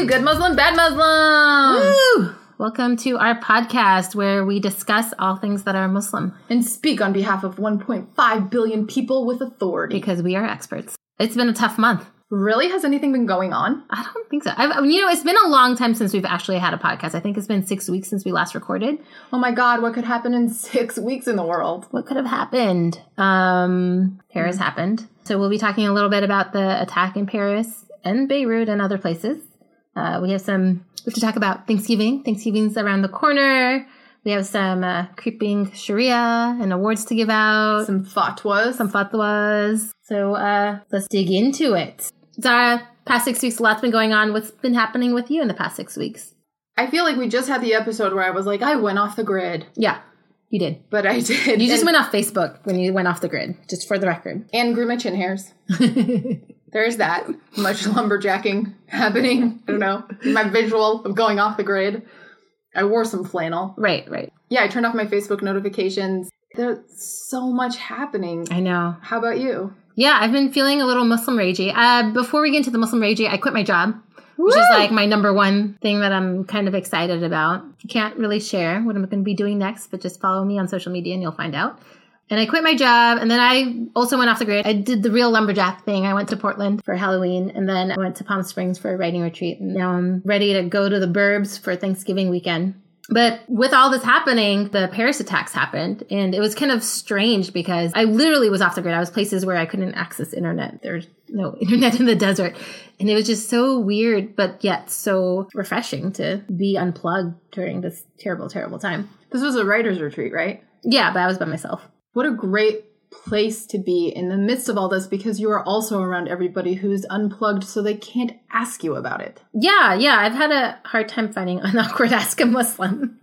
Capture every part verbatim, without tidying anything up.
Good Muslim, Bad Muslim. Woo! Welcome to our podcast where we discuss all things that are Muslim. And speak on behalf of one point five billion people with authority. Because we are experts. It's been a tough month. Really? Has anything been going on? I don't think so. I've, you know, it's been a long time since we've actually had a podcast. I think it's been six weeks since we last recorded. Oh my God, what could happen in six weeks in the world? What could have happened? Um, Paris mm-hmm. happened. So we'll be talking a little bit about the attack in Paris and Beirut and other places. Uh, we have some, we have to talk about Thanksgiving. Thanksgiving's around the corner. We have some uh, creeping Sharia and awards to give out. Some fatwas. Some fatwas. So uh, let's dig into it. Zara, past six weeks, a lot's been going on. What's been happening with you in the past six weeks? I feel like we just had the episode where I was like, I went off the grid. Yeah, you did. But I did. You just went off Facebook when you went off the grid, just for the record. And grew my chin hairs. There's that. Much lumberjacking happening. I don't know. My visual of going off the grid. I wore some flannel. Right, right. Yeah, I turned off my Facebook notifications. There's so much happening. I know. How about you? Yeah, I've been feeling a little Muslim ragey. Uh, before we get into the Muslim ragey, I quit my job, Woo! Which is like my number one thing that I'm kind of excited about. Can't really share what I'm going to be doing next, but just follow me on social media and you'll find out. And I quit my job, and then I also went off the grid. I did the real lumberjack thing. I went to Portland for Halloween, and then I went to Palm Springs for a writing retreat. And now I'm ready to go to the burbs for Thanksgiving weekend. But with all this happening, the Paris attacks happened, and it was kind of strange because I literally was off the grid. I was places where I couldn't access internet. There's no internet in the desert. And it was just so weird, but yet so refreshing to be unplugged during this terrible, terrible time. This was a writer's retreat, right? Yeah, but I was by myself. What a great place to be in the midst of all this because you are also around everybody who's unplugged so they can't ask you about it. Yeah, yeah. I've had a hard time finding an awkward Ask a Muslim.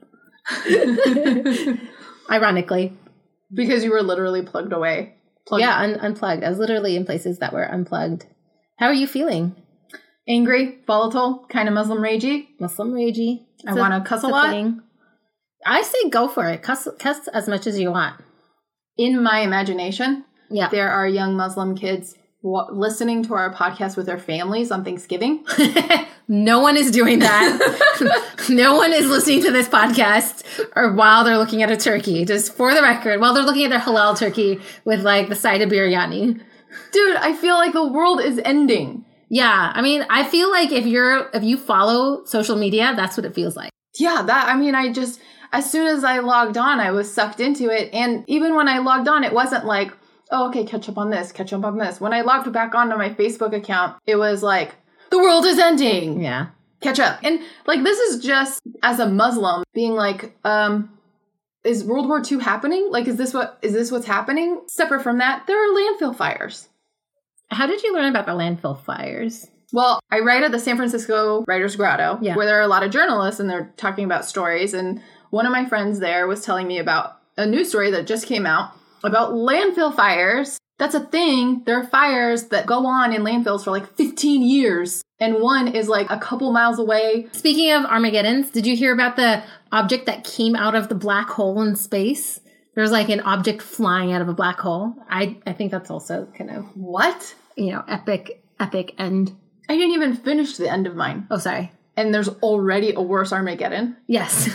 Ironically. Because you were literally plugged away. Plugged. Yeah, un- unplugged. I was literally in places that were unplugged. How are you feeling? Angry, volatile, kind of Muslim ragey. Muslim ragey. I want to cuss a lot. Thing. I say go for it. Cuss, cuss as much as you want. In my imagination, yeah. there are young Muslim kids w- listening to our podcast with their families on Thanksgiving. No one is doing that. No one is listening to this podcast or while they're looking at a turkey. Just for the record, while they're looking at their halal turkey with like the side of biryani. Dude, I feel like the world is ending. Yeah. I mean, I feel like if you're, if you follow social media, that's what it feels like. Yeah, that, I mean, I just... As soon as I logged on, I was sucked into it. And even when I logged on, it wasn't like, oh, okay, catch up on this, catch up on this. When I logged back onto my Facebook account, it was like, the world is ending. Yeah. Catch up. And like, this is just as a Muslim being like, um, is World War Two happening? Like, is this what, is this what's happening? Separate from that, there are landfill fires. How did you learn about the landfill fires? Well, I write at the San Francisco Writers Grotto, yeah. where there are a lot of journalists and they're talking about stories. And one of my friends there was telling me about a news story that just came out about landfill fires. That's a thing. There are fires that go on in landfills for like fifteen years. And one is like a couple miles away. Speaking of Armageddons, did you hear about the object that came out of the black hole in space? There's like an object flying out of a black hole. I, I think that's also kind of... What? You know, epic, epic end. I didn't even finish the end of mine. Oh, sorry. And there's already a worse Armageddon? Yes.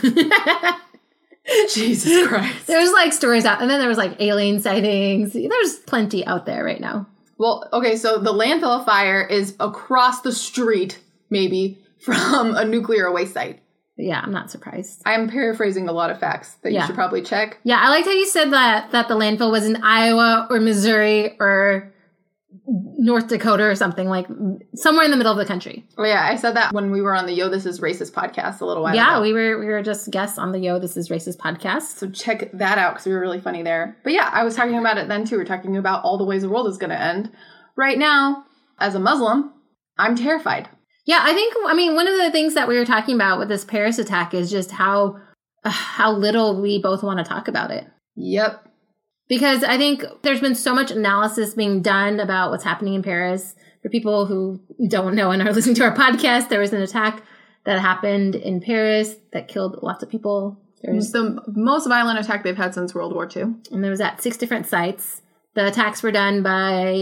Jesus Christ. There's like stories out, and then there was like alien sightings. There's plenty out there right now. Well, okay, so the landfill fire is across the street, maybe, from a nuclear waste site. Yeah, I'm not surprised. I'm paraphrasing a lot of facts that yeah. you should probably check. Yeah, I liked how you said that that the landfill was in Iowa or Missouri or North Dakota or something, like somewhere in the middle of the country. Oh yeah, I said that when we were on the Yo, This Is Racist podcast a little while yeah, ago. we were we were just guests on the Yo, This Is Racist podcast. So check that out because we were really funny there. But yeah, I was talking about it then too. We're talking about all the ways the world is going to end. Right now, as a Muslim, I'm terrified. Yeah, I think, I mean, one of the things that we were talking about with this Paris attack is just how uh, how little we both want to talk about it. Yep. Because I think there's been so much analysis being done about what's happening in Paris. For people who don't know and are listening to our podcast, there was an attack that happened in Paris that killed lots of people. There's the most violent attack they've had since World War Two. And there was at six different sites. The attacks were done by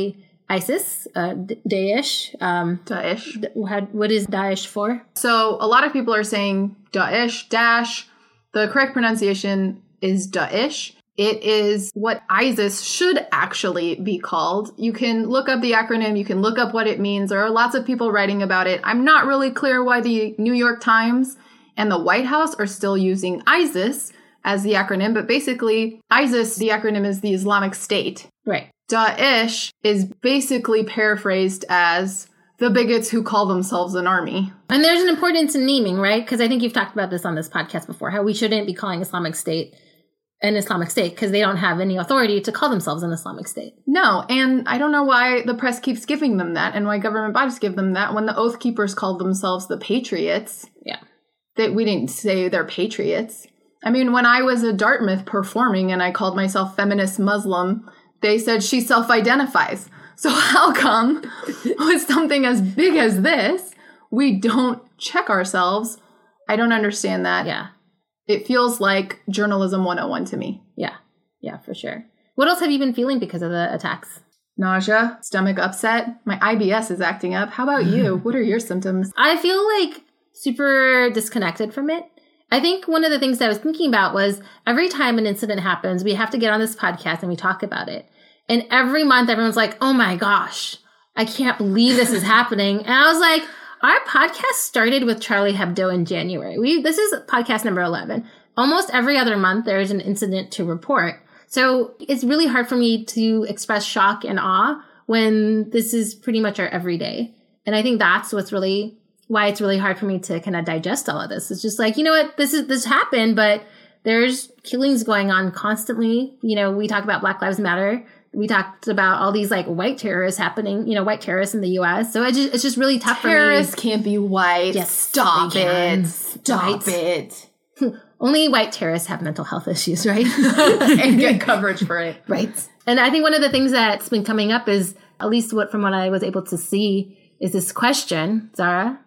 ISIS, uh, Daesh. Um, Daesh. How, what is Daesh for? So a lot of people are saying Daesh, Dash. The correct pronunciation is Daesh. It is what ISIS should actually be called. You can look up the acronym. You can look up what it means. There are lots of people writing about it. I'm not really clear why the New York Times and the White House are still using ISIS as the acronym. But basically, ISIS, the acronym is the Islamic State. Right. Daesh is basically paraphrased as the bigots who call themselves an army. And there's an importance in naming, right? Because I think you've talked about this on this podcast before, how we shouldn't be calling Islamic State an Islamic State because they don't have any authority to call themselves an Islamic State. No, and I don't know why the press keeps giving them that and why government bodies give them that when the Oath Keepers called themselves the Patriots. Yeah. That we didn't say they're patriots. I mean, when I was at Dartmouth performing and I called myself feminist Muslim, they said she self-identifies. So how come with something as big as this, we don't check ourselves? I don't understand that. Yeah. It feels like journalism one oh one to me. Yeah. Yeah, for sure. What else have you been feeling because of the attacks? Nausea, stomach upset. My I B S is acting up. How about you? What are your symptoms? I feel like super disconnected from it. I think one of the things that I was thinking about was every time an incident happens, we have to get on this podcast and we talk about it. And every month everyone's like, oh my gosh, I can't believe this is happening. And I was like, our podcast started with Charlie Hebdo in January. We This is podcast number eleven. Almost every other month, there is an incident to report. So it's really hard for me to express shock and awe when this is pretty much our everyday. And I think that's what's really, why it's really hard for me to kind of digest all of this. It's just like, you know what, this is this happened, but there's killings going on constantly. You know, we talk about Black Lives Matter. We talked about all these like white terrorists happening, you know, white terrorists in the U S. So it just, it's just really tough terrorists for me. Can't be white. Yes, Stop it. Right. Stop it. Only white terrorists have mental health issues, right? And get coverage for it. Right. And I think one of the things that's been coming up is, at least what from what I was able to see, is this question, Zara,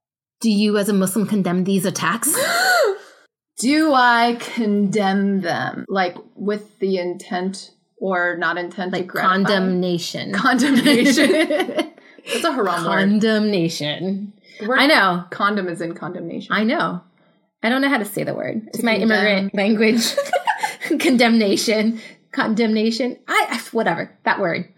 do you as a Muslim condemn these attacks? Do I condemn them? Like with the intent or not intent like to gratify? Condemnation. Condemnation. That's a haram word. Condemnation. Word I know. Condom is in condemnation. I know. I don't know how to say the word. It's To my condemn. immigrant language. Condemnation. Condemnation. I, whatever. That word.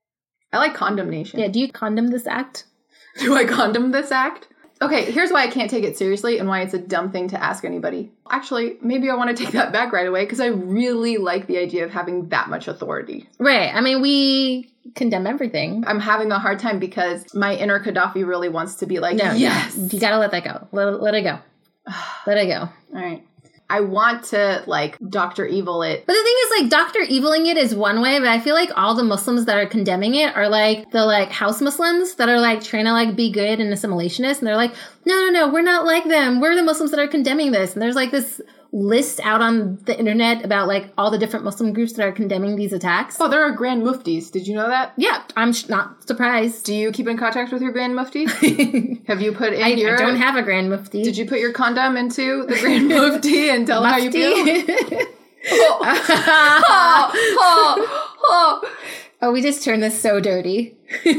I like condemnation. Yeah. Do you condemn this act? Do I condemn this act? Okay, here's why I can't take it seriously and why it's a dumb thing to ask anybody. Actually, maybe I want to take that back right away because I really like the idea of having that much authority. Right. I mean, we condemn everything. I'm having a hard time because my inner Gaddafi really wants to be like, No, yes. no. You gotta let that go. Let, let it go. Let it go. All right. I want to, like, Doctor Evil it. But the thing is, like, Doctor Eviling it is one way, but I feel like all the Muslims that are condemning it are, like, the, like, house Muslims that are, like, trying to, like, be good and assimilationists. And they're like, no, no, no, we're not like them. We're the Muslims that are condemning this. And there's, like, this list out on the internet about, like, all the different Muslim groups that are condemning these attacks. Oh, there are Grand Muftis. Did you know that? Yeah, I'm sh- not surprised. Do you keep in contact with your Grand Mufti? Have you put in I, your... I don't have a Grand Mufti. Did you put your condom into the Grand Mufti and tell him how you feel? oh, oh, oh, oh. Oh, we just turned this so dirty.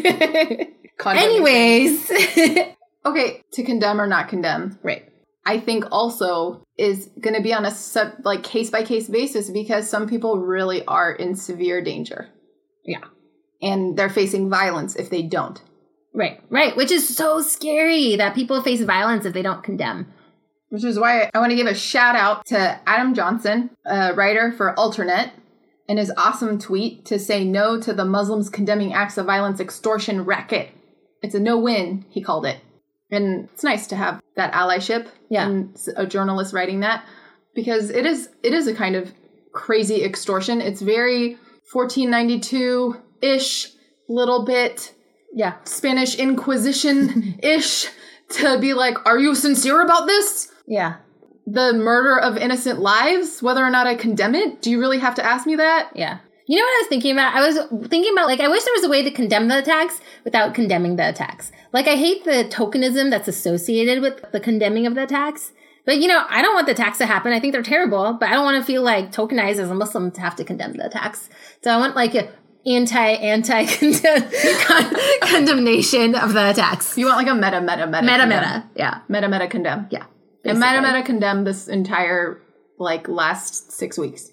Condom. Anyways. Okay, to condemn or not condemn. Right. I think also is going to be on a sub, like case-by-case basis because some people really are in severe danger. Yeah. And they're facing violence if they don't. Right, right. Which is so scary that people face violence if they don't condemn. Which is why I want to give a shout out to Adam Johnson, a writer for Alternet, and his awesome tweet to say no to the Muslims condemning acts of violence, extortion, racket. It's a no-win, he called it. And it's nice to have that allyship yeah. and a journalist writing that because it is it is a kind of crazy extortion. It's very fourteen ninety-two-ish, little bit yeah, Spanish Inquisition-ish to be like, are you sincere about this? Yeah. The murder of innocent lives, whether or not I condemn it? Do you really have to ask me that? Yeah. You know what I was thinking about? I was thinking about, like, I wish there was a way to condemn the attacks without condemning the attacks. Like, I hate the tokenism that's associated with the condemning of the attacks. But, you know, I don't want the attacks to happen. I think they're terrible, but I don't want to feel, like, tokenized as a Muslim to have to condemn the attacks. So I want, like, a, anti-anti condemnation of the attacks. You want like a meta, meta, meta. Meta, condemn. meta. Yeah. Meta, meta, condemn. Yeah. Basically. And meta, meta, condemn this entire, like, last six weeks.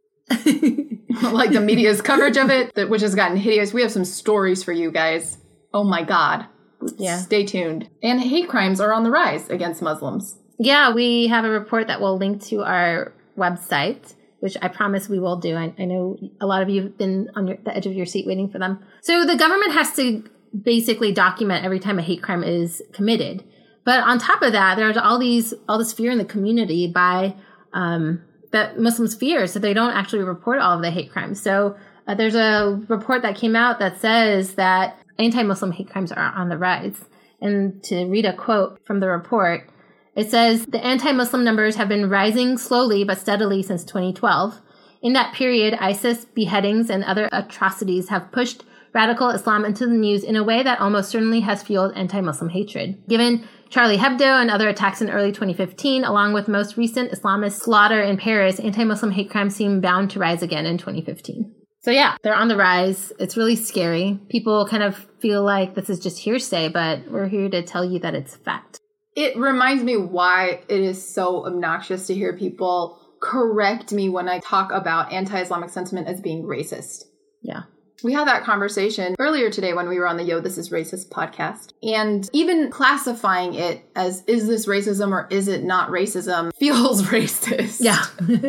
Like the media's coverage of it, that which has gotten hideous. We have some stories for you guys. Oh my God. Yeah. Stay tuned. And hate crimes are on the rise against Muslims. Yeah, we have a report that we'll link to our website, which I promise we will do. I, I know a lot of you have been on your, the edge of your seat waiting for them. So the government has to basically document every time a hate crime is committed. But on top of that, there's all these all this fear in the community by um, that Muslims fear, so they don't actually report all of the hate crimes. So uh, there's a report that came out that says that anti-Muslim hate crimes are on the rise. And to read a quote from the report, it says, the anti-Muslim numbers have been rising slowly but steadily since twenty twelve. In that period, ISIS beheadings and other atrocities have pushed radical Islam into the news in a way that almost certainly has fueled anti-Muslim hatred. Given Charlie Hebdo and other attacks in early twenty fifteen, along with most recent Islamist slaughter in Paris, anti-Muslim hate crimes seem bound to rise again in twenty fifteen. So yeah, they're on the rise. It's really scary. People kind of feel like this is just hearsay, but we're here to tell you that it's fact. It reminds me why it is so obnoxious to hear people correct me when I talk about anti-Islamic sentiment as being racist. Yeah. We had that conversation earlier today when we were on the Yo, This Is Racist podcast. And even classifying it as, is this racism or is it not racism, feels racist. Yeah.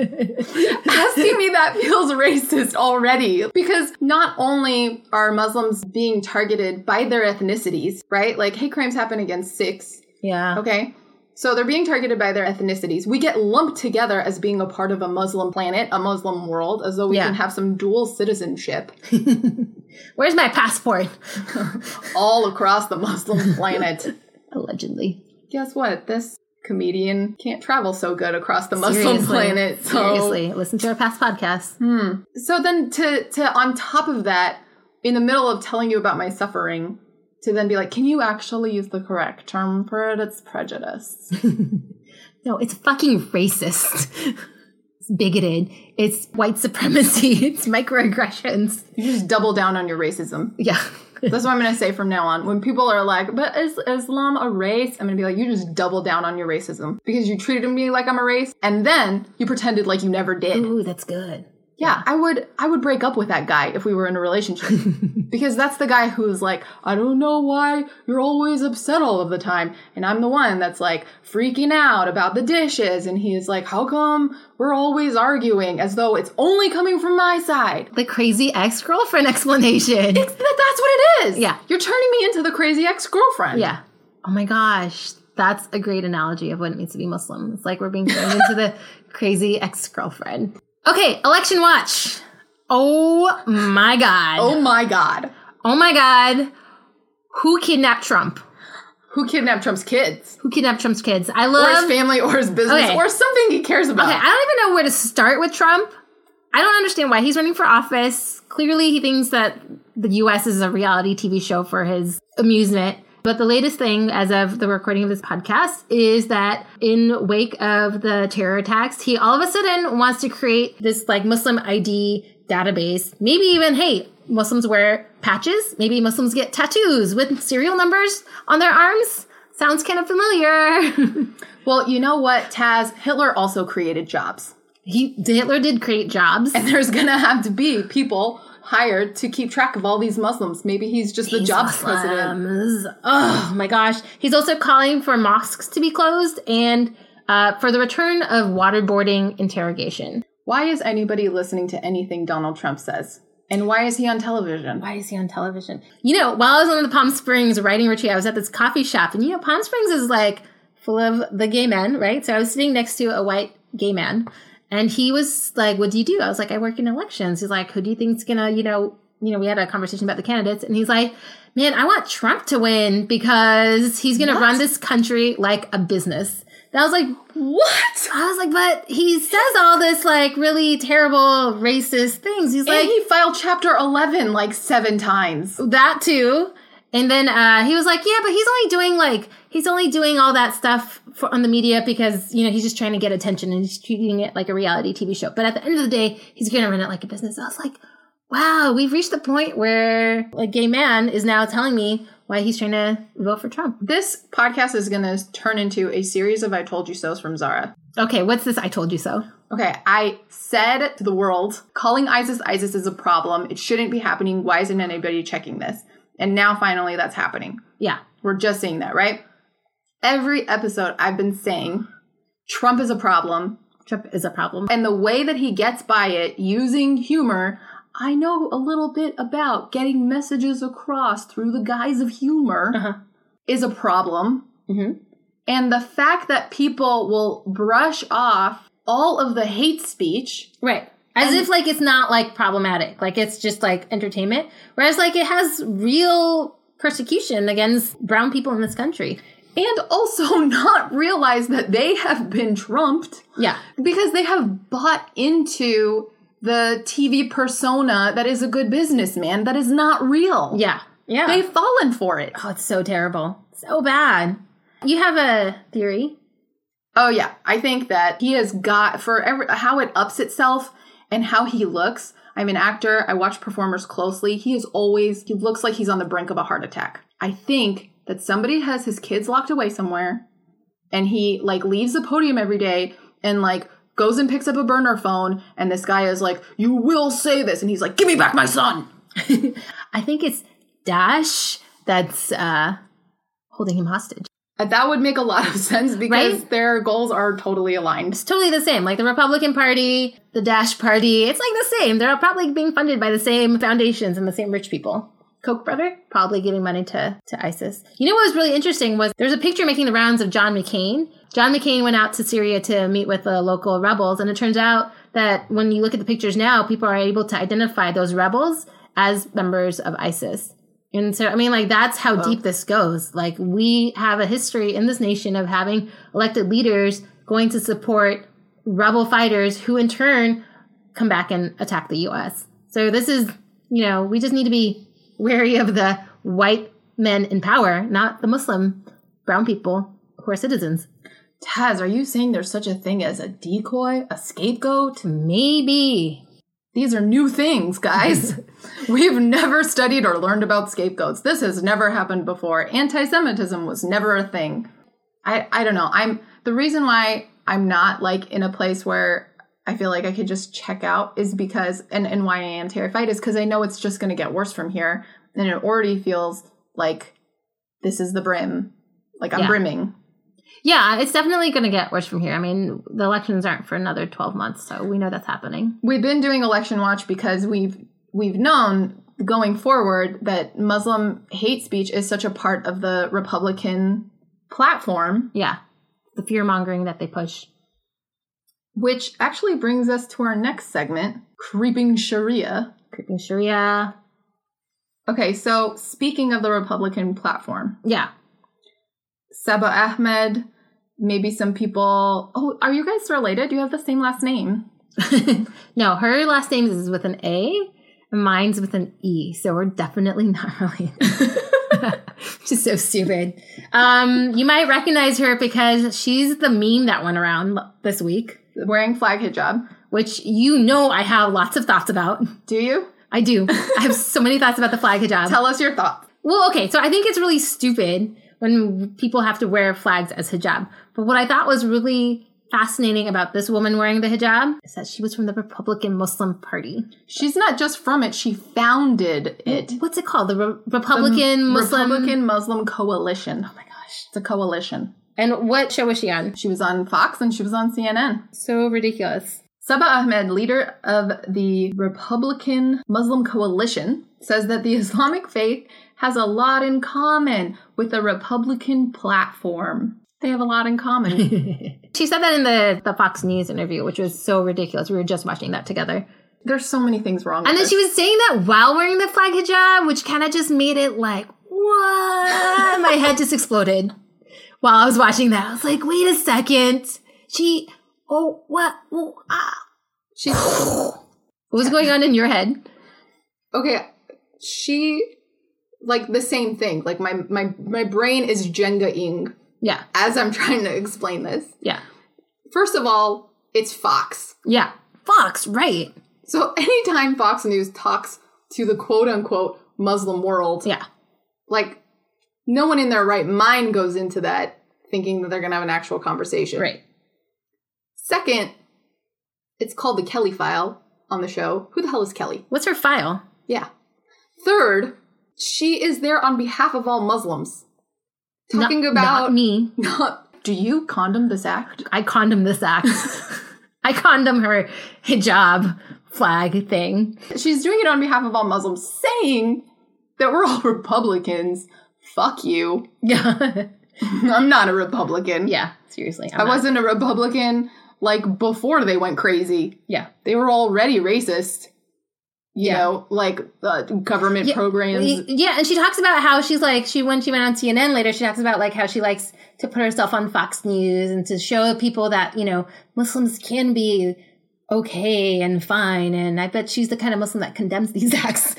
Asking me that feels racist already. Because not only are Muslims being targeted by their ethnicities, right? Like hate crimes happen against Sikhs. Yeah. Okay. So they're being targeted by their ethnicities. We get lumped together as being a part of a Muslim planet, a Muslim world, as though we yeah. can have some dual citizenship. Where's my passport? All across the Muslim planet. Allegedly. Guess what? This comedian can't travel so good across the Muslim Seriously. planet. So. Seriously. Listen to our past podcasts. Hmm. So then to, to, on top of that, in the middle of telling you about my suffering, to then be like, can you actually use the correct term for it? It's prejudice. No, it's fucking racist. It's bigoted. It's white supremacy. It's microaggressions. You just double down on your racism. Yeah. That's what I'm going to say from now on. When people are like, but is Islam a race? I'm going to be like, you just double down on your racism. Because you treated me like I'm a race, and then you pretended like you never did. Ooh, that's good. Yeah, I would I would break up with that guy if we were in a relationship. Because that's the guy who's like, I don't know why you're always upset all of the time. And I'm the one that's like freaking out about the dishes. And he's like, how come we're always arguing as though it's only coming from my side? The crazy ex-girlfriend explanation. It's, that's what it is. Yeah. You're turning me into the crazy ex-girlfriend. Yeah. Oh my gosh. That's a great analogy of what it means to be Muslim. It's like we're being turned into the crazy ex-girlfriend. Okay, election watch. Oh my God. Oh my God. Oh my God. Who kidnapped Trump? Who kidnapped Trump's kids? Who kidnapped Trump's kids? I love... Or his family or his business okay. or something he cares about. Okay, I don't even know where to start with Trump. I don't understand why he's running for office. Clearly he thinks that the U S is a reality T V show for his amusement. But the latest thing, as of the recording of this podcast, is that in wake of the terror attacks, he all of a sudden wants to create this like Muslim I D database. Maybe even, hey, Muslims wear patches. Maybe Muslims get tattoos with serial numbers on their arms. Sounds kind of familiar. Well, you know what, Taz? Hitler also created jobs. He Hitler did create jobs. And there's going to have to be people hired to keep track of all these Muslims. Maybe he's just the These jobs Muslims. president. Oh my gosh. He's also calling for mosques to be closed and uh, for the return of waterboarding interrogation. Why is anybody listening to anything Donald Trump says? And why is he on television? Why is he on television? You know, while I was on the Palm Springs writing retreat, I was at this coffee shop. And, you know, Palm Springs is like full of the gay men, right? So I was sitting next to a white gay man. And he was like, what do you do? I was like, I work in elections. He's like, who do you think's gonna, you know, you know, we had a conversation about the candidates. And he's like, man, I want Trump to win because he's gonna what? run this country like a business. And I was like, what? I was like, but he says all this like really terrible racist things. He's And like, he filed chapter eleven like seven times. that too. And then uh, he was like, yeah, but he's only doing like, he's only doing all that stuff for, on the media because, you know, he's just trying to get attention and he's treating it like a reality T V show. But at the end of the day, he's going to run it like a business. I was like, wow, we've reached the point where a gay man is now telling me why he's trying to vote for Trump. This podcast is going to turn into a series of I Told You So's from Zara. Okay, what's this I told you so? Okay, I said to the world, calling ISIS ISIS is a problem. It shouldn't be happening. Why isn't anybody checking this? And now finally that's happening. Yeah. We're just saying that, right? Every episode I've been saying Trump is a problem. Trump is a problem. And the way that he gets by it using humor, I know a little bit about getting messages across through the guise of humor uh-huh. is a problem. Mm-hmm. And the fact that people will brush off all of the hate speech. Right. As and, if, like, it's not, like, problematic. Like, it's just, like, entertainment. Whereas, like, it has real persecution against brown people in this country. And also not realize that they have been trumped. Yeah. Because they have bought into the T V persona that is a good businessman that is not real. Yeah. Yeah. They've fallen for it. Oh, it's so terrible. So bad. You have a theory. Oh, yeah. I think that he has got, for every, how it ups itself and how he looks. I'm an actor. I watch performers closely. He is always, he looks like he's on the brink of a heart attack. I think that somebody has his kids locked away somewhere and he, like, leaves the podium every day and, like, goes and picks up a burner phone, and this guy is like, you will say this. And he's like, give me back my son. I think it's Dash that's uh, holding him hostage. That would make a lot of sense because right? their goals are totally aligned. It's totally the same. Like the Republican Party, the Dash Party, it's like the same. They're probably being funded by the same foundations and the same rich people. Koch brother, probably giving money to, to ISIS. You know what was really interesting was there's a picture making the rounds of John McCain. John McCain went out to Syria to meet with the local rebels. And it turns out that when you look at the pictures now, people are able to identify those rebels as members of ISIS. And so, I mean, like, that's how deep this goes. Like, we have a history in this nation of having elected leaders going to support rebel fighters who in turn come back and attack the U S. So this is, you know, we just need to be wary of the white men in power, not the Muslim brown people who are citizens. Taz, are you saying there's such a thing as a decoy, a scapegoat? Maybe. These are new things, guys. We've never studied or learned about scapegoats. This has never happened before. Anti-Semitism was never a thing. I, I don't know. I'm the reason why I'm not, like, in a place where I feel like I could just check out is because, and, and why I am terrified is because I know it's just going to get worse from here. And it already feels like this is the brim. Like I'm yeah. brimming. Yeah, it's definitely going to get worse from here. I mean, the elections aren't for another twelve months, so we know that's happening. We've been doing election watch because we've we've known going forward that Muslim hate speech is such a part of the Republican platform. Yeah, the fear-mongering that they push. Which actually brings us to our next segment, Creeping Sharia. Creeping Sharia. Okay, so speaking of the Republican platform. Yeah. Saba Ahmed, maybe some people... Oh, are you guys related? Do you have the same last name? No, her last name is with an A, and mine's with an E, so we're definitely not related. She's so stupid. Um, you might recognize her because she's the meme that went around this week. Wearing flag hijab. Which you know I have lots of thoughts about. Do you? I do. I have so many thoughts about the flag hijab. Tell us your thoughts. Well, okay, so I think it's really stupid when people have to wear flags as hijab. But what I thought was really fascinating about this woman wearing the hijab is that she was from the Republican Muslim Party. She's not just from it, she founded it. What's it called? The Re- Republican the Muslim... Republican Muslim Coalition. Oh my gosh, it's a coalition. And what show was she on? She was on Fox and she was on C N N. So ridiculous. Saba Ahmed, leader of the Republican Muslim Coalition, says that the Islamic faith has a lot in common with the Republican platform. They have a lot in common. She said that in the, the Fox News interview, which was so ridiculous. We were just watching that together. There's so many things wrong with And then this. she was saying that while wearing the flag hijab, which kind of just made it like, what? My head just exploded while I was watching that. I was like, wait a second. She, oh, what? Oh, ah. She, what was going on in your head? Okay, she, like, the same thing. Like, my, my, my brain is Jenga-ing. Yeah. As I'm trying to explain this. Yeah. First of all, it's Fox. Yeah. Fox, right. So anytime Fox News talks to the quote-unquote Muslim world, Yeah. like, no one in their right mind goes into that thinking that they're going to have an actual conversation. Right. Second, it's called the Kelly File on the show. Who the hell is Kelly? What's her file? Yeah. Third, she is there on behalf of all Muslims. Talking Not- about... Not me. Not, do you condom this act? I condom this act. I condom her hijab flag thing. She's doing it on behalf of all Muslims, saying that we're all Republicans. Fuck you. Yeah. I'm not a Republican. Yeah, seriously. I'm I not. wasn't a Republican, like, before they went crazy. Yeah. They were already racist. You Yeah. know, like, uh, government Yeah, programs. Yeah, and she talks about how she's like, she when she went on C N N later, she talks about like how she likes to put herself on Fox News and to show people that, you know, Muslims can be okay and fine. And I bet she's the kind of Muslim that condemns these acts.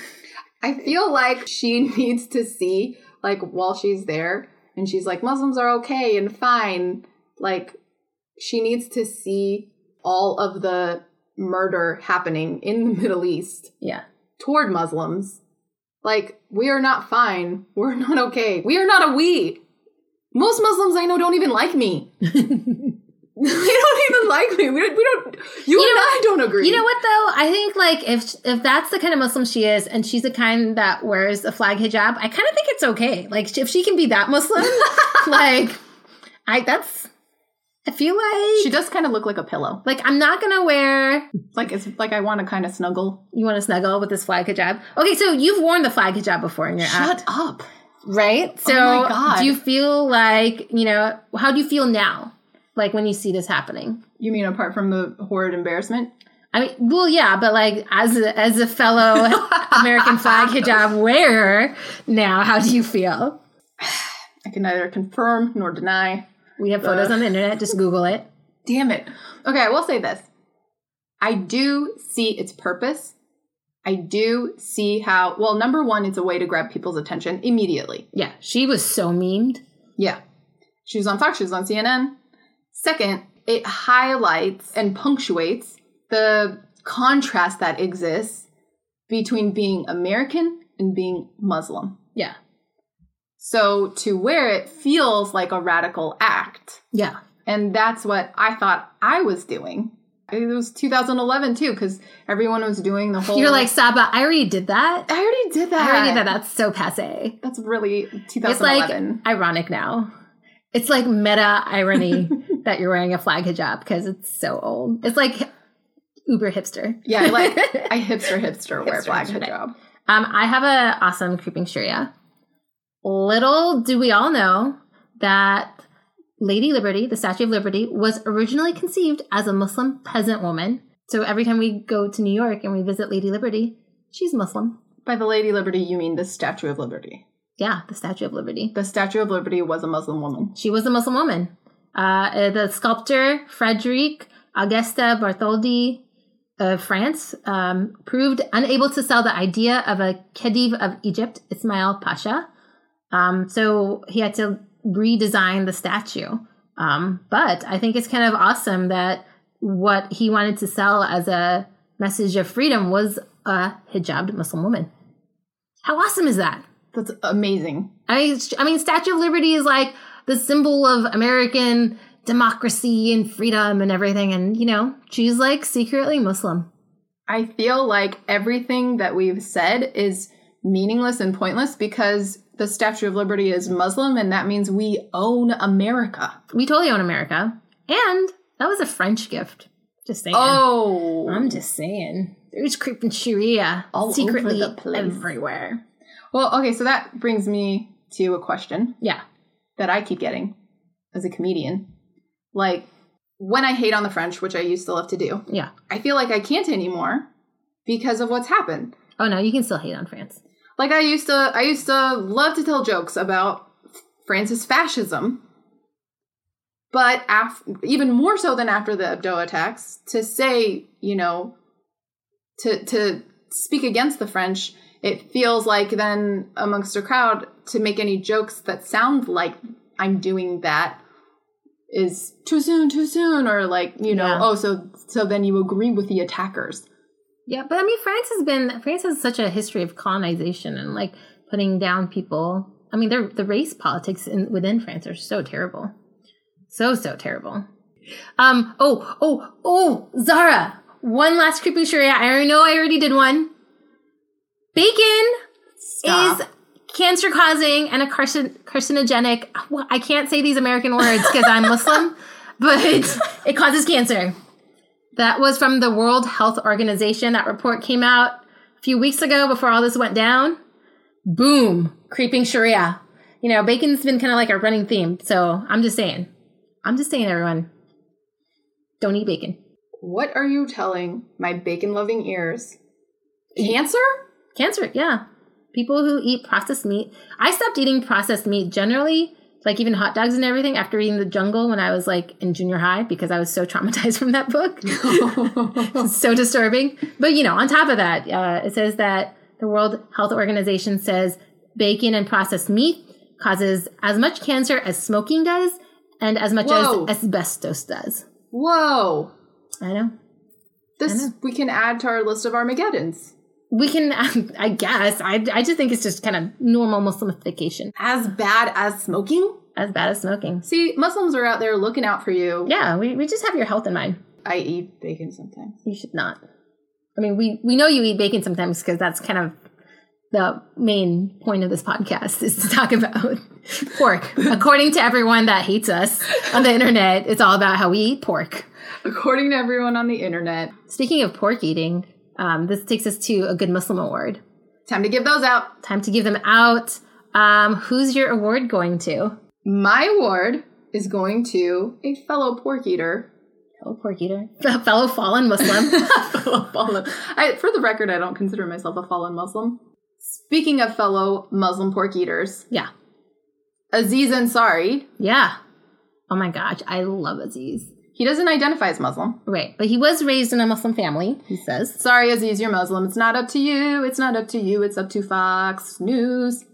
I feel like she needs to see, like, while she's there, and she's like, Muslims are okay and fine. Like, she needs to see all of the murder happening in the Middle East Yeah. toward Muslims. Like, we are not fine. We're not okay. We are not a we. Most Muslims I know don't even like me. They don't even like me. We don't, we don't you, You and know- I don't agree. You know what though? I think like if if that's the kind of Muslim she is, and she's the kind that wears a flag hijab, I kind of think it's okay. Like if she can be that Muslim, like I that's I feel like She does kind of look like a pillow. like I'm not gonna wear. Like, it's like I want to kind of snuggle. You want to snuggle with this flag hijab? Okay, so you've worn the flag hijab before in your Shut act, up. right? So Oh my God. do you feel like you know? How do you feel now? Like when you see this happening? You mean apart from the horrid embarrassment? I mean, well, yeah, but like as a, as a fellow American flag hijab wearer now, how do you feel? I can neither confirm nor deny. We have photos on the internet. Just Google it. Damn it. Okay, I will say this. I do see its purpose. I do see how, well, number one, it's a way to grab people's attention immediately. Yeah, she was so memed. Yeah. She was on Fox, she was on C N N. Second, it highlights and punctuates the contrast that exists between being American and being Muslim. Yeah, So to wear it feels like a radical act. yeah. And that's what I thought I was doing. It was two thousand eleven too, because everyone was doing the whole... You're like, Saba, I already did that. I already did that. I already did that. That's so passe. That's really It's twenty like eleven. ironic now. It's like meta irony that you're wearing a flag hijab because it's so old. It's like uber hipster. Yeah, I like I hipster hipster wear Hipster, black hipster. hijab. Um, I have a awesome creeping sharia. Little do we all know that Lady Liberty, the Statue of Liberty, was originally conceived as a Muslim peasant woman. So every time we go to New York and we visit Lady Liberty, she's Muslim. By the Lady Liberty, you mean the Statue of Liberty. Yeah, the Statue of Liberty. The Statue of Liberty was a Muslim woman. She was a Muslim woman. Uh, the sculptor Frederic Auguste Bartholdi of France um, proved unable to sell the idea of a Khedive of Egypt, Ismail Pasha. Um, so he had to redesign the statue. Um, but I think it's kind of awesome that what he wanted to sell as a message of freedom was a hijabbed Muslim woman. How awesome is that? That's amazing. I mean, I mean, Statue of Liberty is like the symbol of American democracy and freedom and everything. And, you know, she's like secretly Muslim. I feel like everything that we've said is meaningless and pointless because the Statue of Liberty is Muslim, and that means we own America. We totally own America. And that was a French gift. Just saying. Oh. I'm just saying. There's creeping Sharia All secretly over the place. everywhere. Well, okay, so that brings me to a question Yeah. that I keep getting as a comedian. Like, when I hate on the French, which I used to love to do, Yeah. I feel like I can't anymore because of what's happened. Oh, no, you can still hate on France. Like, I used to, I used to love to tell jokes about France's fascism. But af- even more so than after the Hebdo attacks, to say, you know, to to speak against the French, it feels like then amongst a crowd to make any jokes that sound like I'm doing that is too soon, too soon, or like, you know, Yeah. oh, so so then you agree with the attackers. Yeah, but I mean, France has been, France has such a history of colonization and like putting down people. I mean, they're, the race politics in, within France are so terrible. So, so terrible. Um. Oh, oh, oh, Zara. One last creepy Sharia. I know I already did one. Bacon Stop. is cancer-causing and a carcin- carcinogenic. Well, I can't say these American words because I'm Muslim, but it causes cancer. That was from the World Health Organization. That report came out a few weeks ago before all this went down. Boom. Creeping Sharia. You know, bacon's been kind of like a running theme. So I'm just saying. I'm just saying, everyone. Don't eat bacon. What are you telling my bacon-loving ears? Cancer? Cancer, yeah. People who eat processed meat. I stopped eating processed meat generally, like even hot dogs and everything, after eating The Jungle when I was like in junior high because I was so traumatized from that book. It's so disturbing. But, you know, on top of that, uh, it says that the World Health Organization says bacon and processed meat causes as much cancer as smoking does and as much Whoa. as asbestos does. Whoa. I know. This I know. we can add to our list of Armageddons. We can, I guess. I, I just think it's just kind of normal Muslimification. As bad as smoking? As bad as smoking. See, Muslims are out there looking out for you. Yeah, we, we just have your health in mind. I eat bacon sometimes. You should not. I mean, we, we know you eat bacon sometimes because that's kind of the main point of this podcast is to talk about pork. According to everyone that hates us on the internet, it's all about how we eat pork. According to everyone on the internet. Speaking of pork eating, um, this takes us to a Good Muslim Award. Time to give those out. Time to give them out. Um, who's your award going to? My award is going to a fellow pork eater. Fellow pork eater. Fellow fallen Muslim. fellow fallen. I, for the record, I don't consider myself a fallen Muslim. Speaking of fellow Muslim pork eaters. Yeah. Aziz Ansari. Yeah. Oh my gosh. I love Aziz. He doesn't identify as Muslim. Right. But he was raised in a Muslim family, he says. Sorry, Aziz, you're Muslim. It's not up to you. It's not up to you. It's up to Fox News.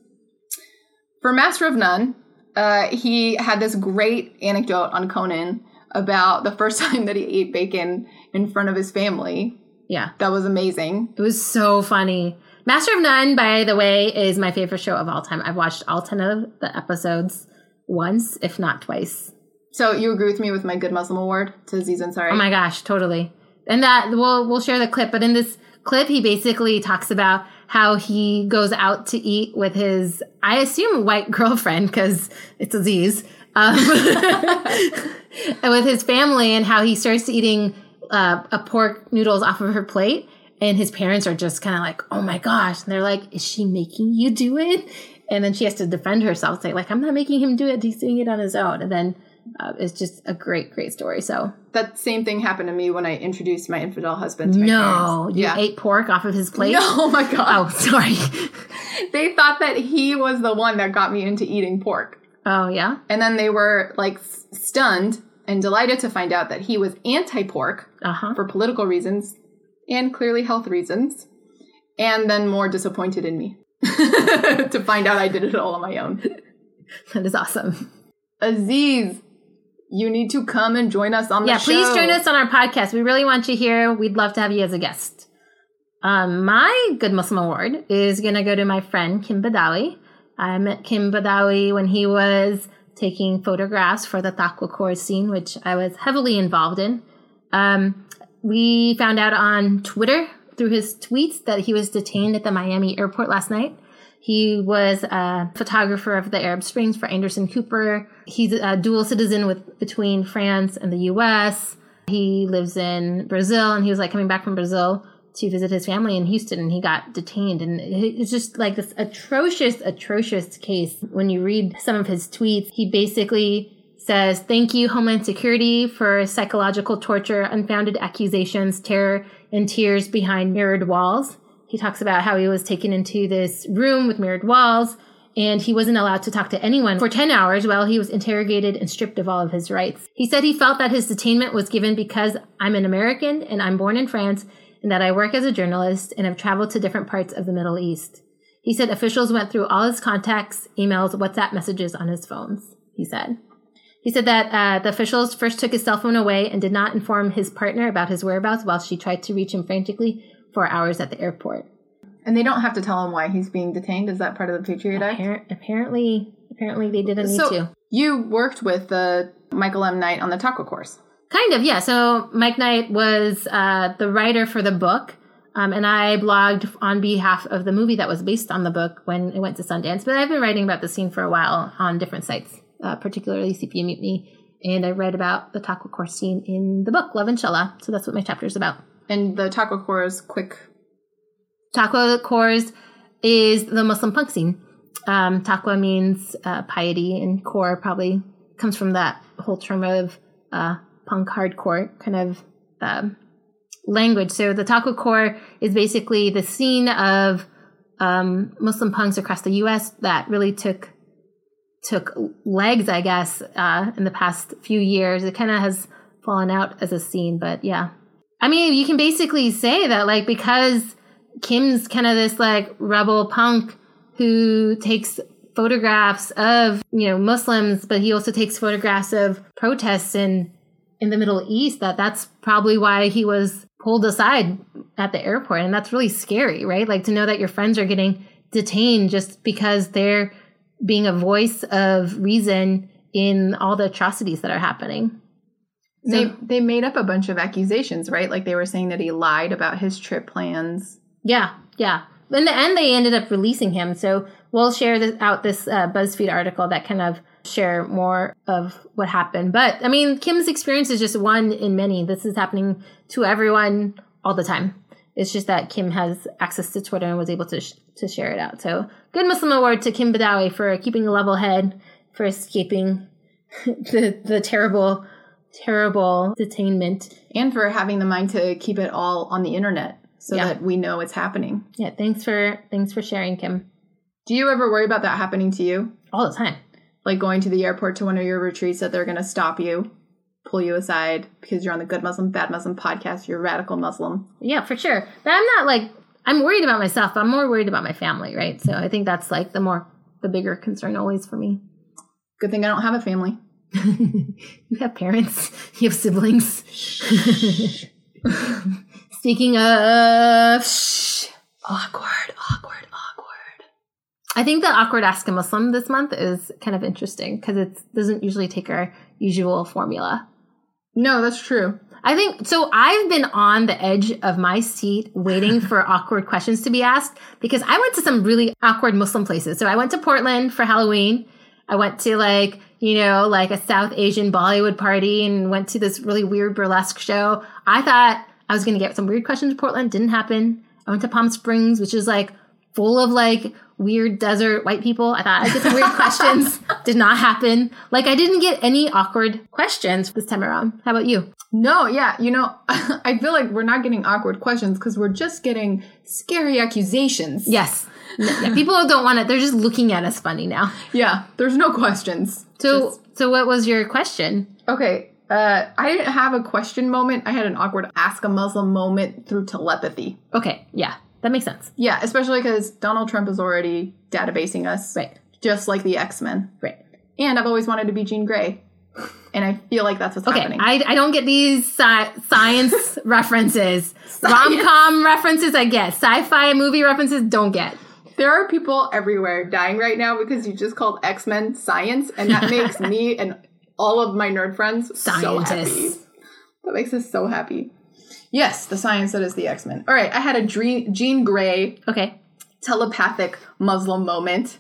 For Master of None, uh, he had this great anecdote on Conan about the first time that he ate bacon in front of his family. Yeah. That was amazing. It was so funny. Master of None, by the way, is my favorite show of all time. I've watched all ten of the episodes once, if not twice. So you agree with me with my Good Muslim Award to Aziz Ansari? Oh my gosh, totally. And that, we'll, we'll share the clip, but in this clip, he basically talks about how he goes out to eat with his, I assume, white girlfriend, because it's Aziz, um, with his family, and how he starts eating uh, a pork noodles off of her plate. And his parents are just kind of like, oh my gosh. And they're like, is she making you do it? And then she has to defend herself, say, like, I'm not making him do it. He's doing it on his own. And then uh, it's just a great, great story. So that same thing happened to me when I introduced my infidel husband to my no, parents. you Yeah. ate pork off of his plate? No, oh my God. Oh, sorry. They thought that he was the one that got me into eating pork. Oh, yeah? And then they were, like, stunned and delighted to find out that he was anti-pork Uh-huh. for political reasons and clearly health reasons. And then more disappointed in me to find out I did it all on my own. That is awesome. Aziz, you need to come and join us on the Yeah, show. please join us on our podcast. We really want you here. We'd love to have you as a guest. Um, my Good Muslim Award is going to go to my friend, Kim Badawi. I met Kim Badawi when he was taking photographs for the Taqwa Course scene, which I was heavily involved in. Um, we found out on Twitter through his tweets that he was detained at the Miami airport last night. He was a photographer of the Arab Springs for Anderson Cooper. He's a dual citizen with between France and the U S. He lives in Brazil, and he was like coming back from Brazil to visit his family in Houston, and he got detained. And it's just like this atrocious, atrocious case. When you read some of his tweets, he basically says, thank you, Homeland Security, for psychological torture, unfounded accusations, terror, and tears behind mirrored walls. He talks about how he was taken into this room with mirrored walls, and he wasn't allowed to talk to anyone for ten hours while he was interrogated and stripped of all of his rights. He said he felt that his detainment was given because I'm an American and I'm born in France, and that I work as a journalist and have traveled to different parts of the Middle East. He said officials went through all his contacts, emails, WhatsApp messages on his phones, he said. He said that uh, the officials first took his cell phone away and did not inform his partner about his whereabouts while she tried to reach him frantically twenty-four hours at the airport. And they don't have to tell him why he's being detained. Is that part of the Patriot Act? Appar- apparently, apparently they didn't need so to. You worked with the Michael M. Knight on the taco course. Kind of, yeah. So Mike Knight was uh, the writer for the book, um, and I blogged on behalf of the movie that was based on the book when it went to Sundance. But I've been writing about the scene for a while on different sites, uh, particularly C P A Mutiny. And I read about the taco course scene in the book, Love Inshallah. So that's what my chapter is about. And the taco course, quick... Taco course is the Muslim punk scene. Um, taqwa means uh, piety, and core probably comes from that whole term of uh, punk hardcore kind of um, language. So the taco core is basically the scene of um, Muslim punks across the U S that really took took legs, I guess, uh, in the past few years. It kind of has fallen out as a scene, but yeah. I mean, you can basically say that, like, because Kim's kind of this, like, rebel punk who takes photographs of, you know, Muslims, but he also takes photographs of protests in, in the Middle East, that that's probably why he was pulled aside at the airport. And that's really scary, right? Like, to know that your friends are getting detained just because they're being a voice of reason in all the atrocities that are happening. So, they they made up a bunch of accusations, right? Like, they were saying that he lied about his trip plans. Yeah, yeah. In the end, they ended up releasing him. So we'll share this, out this uh, BuzzFeed article that kind of share more of what happened. But, I mean, Kim's experience is just one in many. This is happening to everyone all the time. It's just that Kim has access to Twitter and was able to sh- to share it out. So good Muslim award to Kim Badawi for keeping a level head, for escaping the the terrible, terrible detainment. And for having the mind to keep it all on the internet so Yeah. that we know it's happening. Yeah, thanks for thanks for sharing, Kim. Do you ever worry about that happening to you? All the time. Like going to the airport to one of your retreats, that they're going to stop you, pull you aside because you're on the Good Muslim, Bad Muslim podcast, you're a radical Muslim. Yeah, for sure. But I'm not like, I'm worried about myself. I'm more worried about my family, right? So I think that's like the more, the bigger concern always for me. Good thing I don't have a family. You have parents. You have siblings. Speaking of shh, awkward, awkward, awkward. I think the awkward Ask a Muslim this month is kind of interesting because it doesn't usually take our usual formula. No, that's true. I think, so I've been on the edge of my seat waiting for awkward questions to be asked because I went to some really awkward Muslim places. So I went to Portland for Halloween. I went to like, you know, like a South Asian Bollywood party and went to this really weird burlesque show. I thought I was going to get some weird questions in Portland. Didn't happen. I went to Palm Springs, which is like full of like weird desert white people. I thought I'd get some weird questions. Did not happen. Like I didn't get any awkward questions this time around. How about you? No, yeah. You know, I feel like we're not getting awkward questions because we're just getting scary accusations. Yes. Yeah, people don't want it. They're just looking at us funny now. Yeah, there's no questions. So, Just- so what was your question? Okay, uh, I didn't have a question moment. I had an awkward Ask a Muslim moment through telepathy. Okay, yeah, that makes sense. Yeah, especially because Donald Trump is already databasing us. Right. Just like the X-Men. Right. And I've always wanted to be Jean Grey. And I feel like that's what's Okay, happening. I, I don't get these sci- science references. Rom-com references I get. Sci-fi movie references don't get. There are people everywhere dying right now because you just called X-Men science, and that makes me and all of my nerd friends so happy. Scientists. That makes us so happy. Yes, the science that is the X-Men. All right, I had a Jean, Jean Grey Okay. telepathic Muslim moment.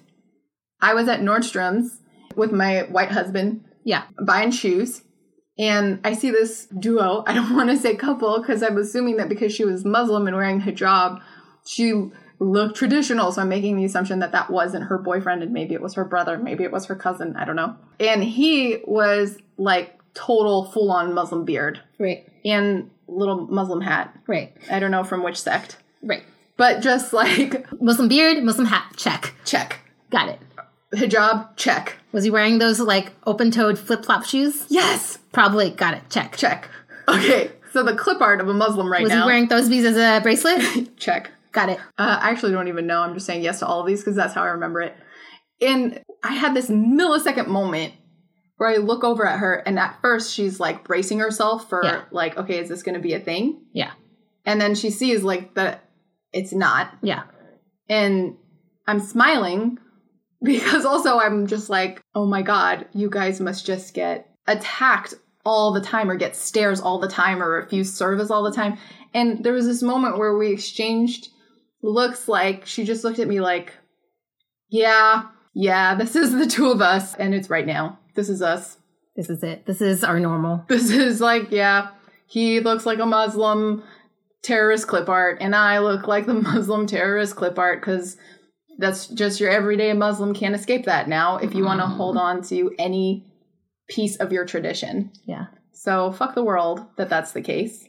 I was at Nordstrom's with my white husband Yeah. buying shoes, and I see this duo. I don't want to say couple because I'm assuming that because she was Muslim and wearing hijab, she looked traditional. So I'm making the assumption that that wasn't her boyfriend, and maybe it was her brother, maybe it was her cousin. I don't know. And he was like total full-on Muslim beard Right. and little Muslim hat. Right. I don't know from which sect, Right. but just like Muslim beard, Muslim hat. Check. check. Got it. Hijab, check. Was he wearing those like open-toed flip-flop shoes? Yes, Probably. Got it. Check. check. Okay, so the clip art of a Muslim right Was now. he wearing Thosebees as a bracelet? Check. Got it. Uh, I actually don't even know. I'm just saying yes to all of these because that's how I remember it. And I had this millisecond moment where I look over at her, and at first she's like bracing herself for Yeah. like, okay, is this going to be a thing? Yeah. And then she sees like that it's not. Yeah. And I'm smiling because also I'm just like, oh my God, you guys must just get attacked all the time or get stares all the time or refuse service all the time. And there was this moment where we exchanged looks, like she just looked at me like, yeah, yeah, this is the two of us. And it's right now. This is us. This is it. This is our normal. This is like, yeah, he looks like a Muslim terrorist clip art, and I look like the Muslim terrorist clip art, because that's just your everyday Muslim. Can't escape that now if you want to hold on to any piece of your tradition. Yeah. So fuck the world that that's the case.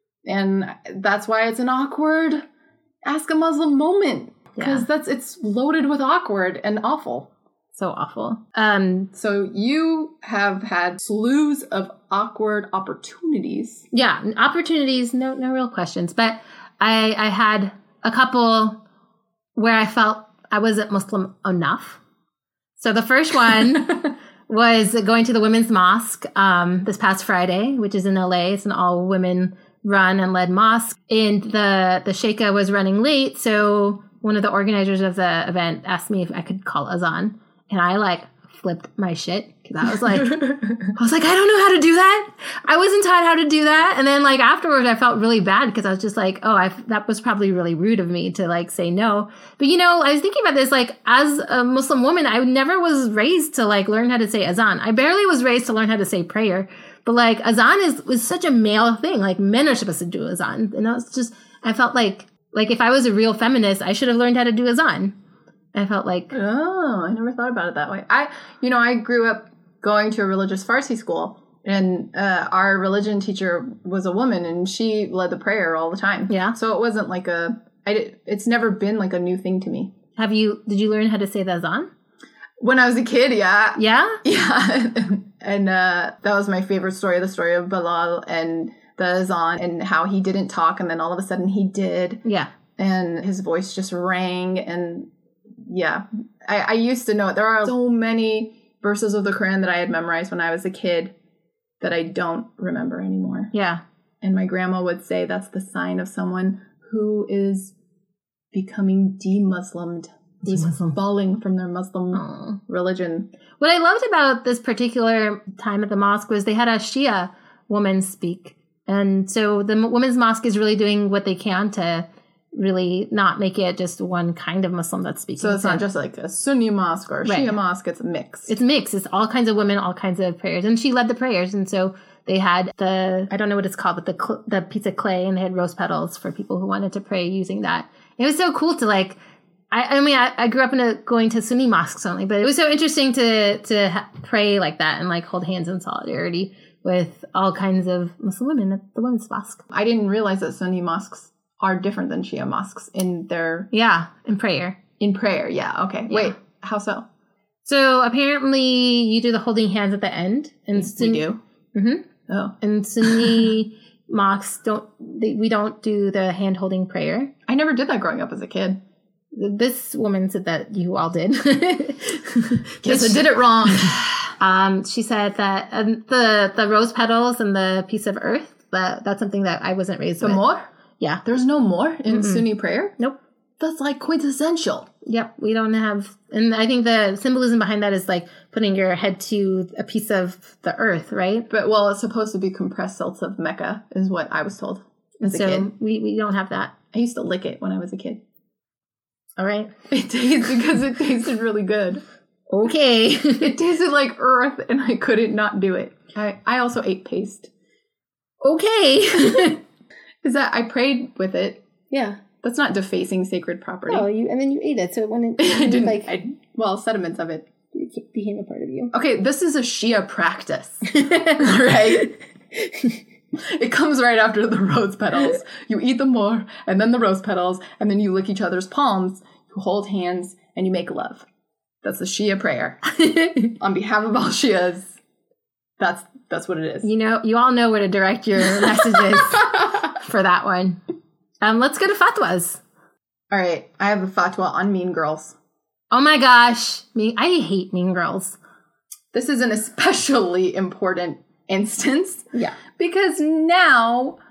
And that's why it's an awkward ask a Muslim moment, because Yeah. that's it's loaded with awkward and awful. So awful. Um, So you have had slews of awkward opportunities. yeah, opportunities, no no real questions. But I I had a couple where I felt I wasn't Muslim enough. So the first one was going to the women's mosque um, this past Friday, which is in L A. It's an all women run and led mosque. And the, the sheikha was running late. So one of the organizers of the event asked me if I could call azan. And I like flipped my shit because I was like, I was like, I don't know how to do that. I wasn't taught how to do that. And then like afterwards, I felt really bad because I was just like, oh, I that was probably really rude of me to like say no. But you know, I was thinking about this, like as a Muslim woman, I never was raised to like learn how to say azan. I barely was raised to learn how to say prayer. But like azan is was such a male thing. Like men are supposed to do azan. And I was just, I felt like, like if I was a real feminist, I should have learned how to do azan. I felt like, oh, I never thought about it that way. I, you know, I grew up going to a religious Farsi school, and uh, our religion teacher was a woman, and she led the prayer all the time. Yeah. So it wasn't like a, I did, it's never been like a new thing to me. have you, did you learn how to say the azan? When I was a kid, yeah. Yeah? Yeah. And uh, that was my favorite story, the story of Bilal and the azan, and how he didn't talk, and then all of a sudden he did. Yeah. And his voice just rang, and yeah, I, I used to know it. There are so many verses of the Quran that I had memorized when I was a kid that I don't remember anymore. Yeah. And my grandma would say that's the sign of someone who is becoming de-Muslimed, who's De-Muslim. falling from their Muslim Aww. religion. What I loved about this particular time at the mosque was they had a Shia woman speak. And so the m- women's mosque is really doing what they can to really not make it just one kind of Muslim that's speaking. So it's not just like a Sunni mosque or a Right. Shia mosque, it's a mix. It's mixed. It's all kinds of women, all kinds of prayers. And she led the prayers. And so they had the, I don't know what it's called, but the cl- the piece of clay, and they had rose petals for people who wanted to pray using that. It was so cool to like, I, I mean, I, I grew up in a, going to Sunni mosques only, but it was so interesting to, to ha- pray like that and like hold hands in solidarity with all kinds of Muslim women at the women's mosque. I didn't realize that Sunni mosques are different than Shia mosques in their, Yeah, in prayer. in prayer. Yeah, okay. Yeah. Wait, how so? So apparently you do the holding hands at the end. And We Sunni- do? Mm-hmm. Oh. And Sunni mosques don't, they, we don't do the hand holding prayer. I never did that growing up as a kid. This woman said that you all did. Guess I did it wrong. Um, she said that um, the the rose petals and the piece of earth, that that's something that I wasn't raised The with. more? Yeah. There's no more in Mm-mm. Sunni prayer? Nope. That's like quintessential. Yep. We don't have, and I think the symbolism behind that is like putting your head to a piece of the earth, right? But, well, it's supposed to be compressed salts of Mecca, is what I was told as a so kid. we we don't have that. I used to lick it when I was a kid. All right. It tasted, because it tasted really good. Okay. It tasted like earth, and I couldn't not do it. I, I also ate paste. Okay. Is that I prayed with it. Yeah. That's not defacing sacred property. Oh, you and then you ate it, so when I it didn't. like I, well, sediments of it. it became a part of you. Okay, this is a Shia practice, right? It comes right after the rose petals. You eat the more, and then the rose petals, and then you lick each other's palms. You hold hands, and you make love. That's the Shia prayer. On behalf of all Shias, that's that's what it is. You know, you all know where to direct your messages for that one. Um, let's go to fatwas. All right, I have a fatwa on Mean Girls. Oh my gosh, me, I hate Mean Girls. This is an especially important instance. Yeah. Because now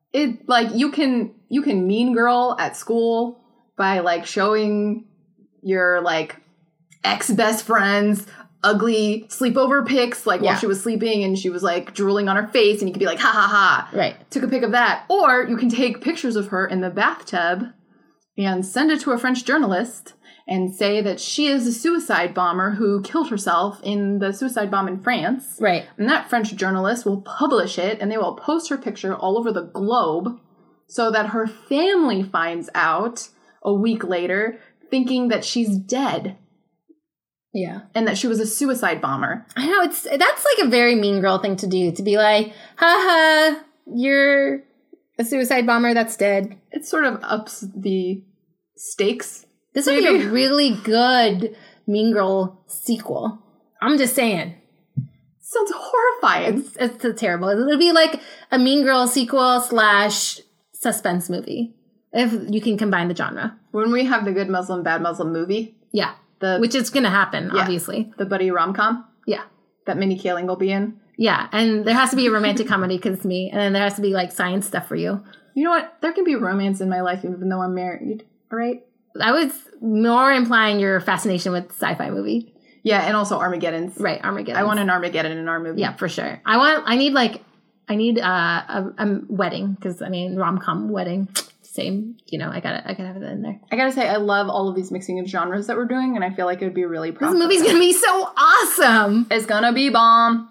it like you can you can mean girl at school by like showing your like ex best friend's ugly sleepover pics, like Yeah. while she was sleeping and she was like drooling on her face, and you could be like, ha ha ha. Right. Took a pic of that. Or you can take pictures of her in the bathtub and send it to a French journalist and say that she is a suicide bomber who killed herself in the suicide bomb in France. Right. And that French journalist will publish it, and they will post her picture all over the globe so that her family finds out a week later thinking that she's dead. Yeah. And that she was a suicide bomber. I know, it's that's like a very mean girl thing to do, to be like, haha, you're a suicide bomber that's dead. It sort of ups the stakes. This would be Maybe. a really good Mean Girl sequel. I'm just saying. Sounds horrifying. It's, it's terrible. It'll be like a Mean Girl sequel slash suspense movie, if you can combine the genre. When we have the Good Muslim, Bad Muslim movie, Yeah. the Which is going to happen, Yeah. obviously. the buddy rom-com Yeah. that Minnie Kaling will be in. Yeah. And there has to be a romantic comedy because it's me. And then there has to be like science stuff for you. You know what? There can be romance in my life even though I'm married. All right? I was more implying your fascination with sci-fi movie. Yeah, and also Armageddon's. Right. Armageddon. I want an Armageddon in our movie. Yeah, for sure. I want, I need like, I need uh, a, a wedding because I mean, rom-com wedding, same, you know, I gotta, I gotta have it in there. I gotta say, I love all of these mixing of genres that we're doing, and I feel like it would be really This profitable. movie's gonna be so awesome. It's gonna be bomb.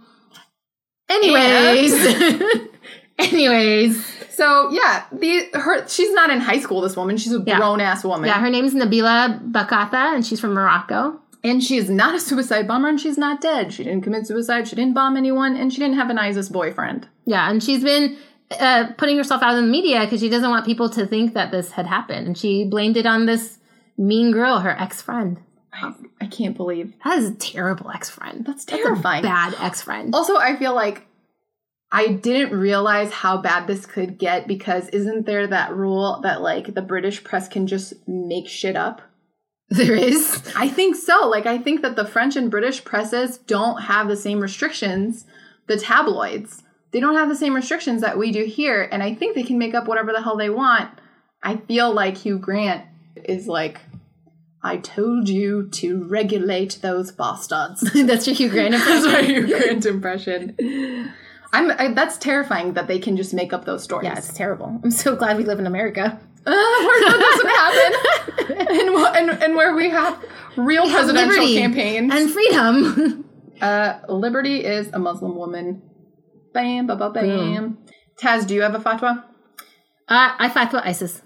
Anyways, anyways, So yeah, the her she's not in high school. This woman, she's a Yeah. grown ass woman. yeah, her name's Nabila Bakatha, and she's from Morocco. And she is not a suicide bomber, and she's not dead. She didn't commit suicide. She didn't bomb anyone, and she didn't have an ISIS boyfriend. Yeah, and she's been uh, putting herself out in the media because she doesn't want people to think that this had happened, and she blamed it on this mean girl, her ex-friend. I, I can't believe. That is a terrible ex-friend. That's That's terrifying. a bad ex-friend. Also, I feel like I didn't realize how bad this could get because isn't there that rule that like the British press can just make shit up? There is. I think so. Like, I think that the French and British presses don't have the same restrictions, the tabloids. They don't have the same restrictions that we do here, and I think they can make up whatever the hell they want. I feel like Hugh Grant is like, I told you to regulate those bastards. That's your Hugh Grant That's impression. my Hugh Grant impression. I'm, I, that's terrifying that they can just make up those stories. Yeah, it's terrible. I'm so glad we live in America. Uh, where that doesn't happen, and, wh- and and where we have real We have presidential liberty campaigns and freedom. Uh, Liberty is a Muslim woman. Bam, ba ba bam. Boom. Taz, do you have a fatwa? uh, I fight for ISIS.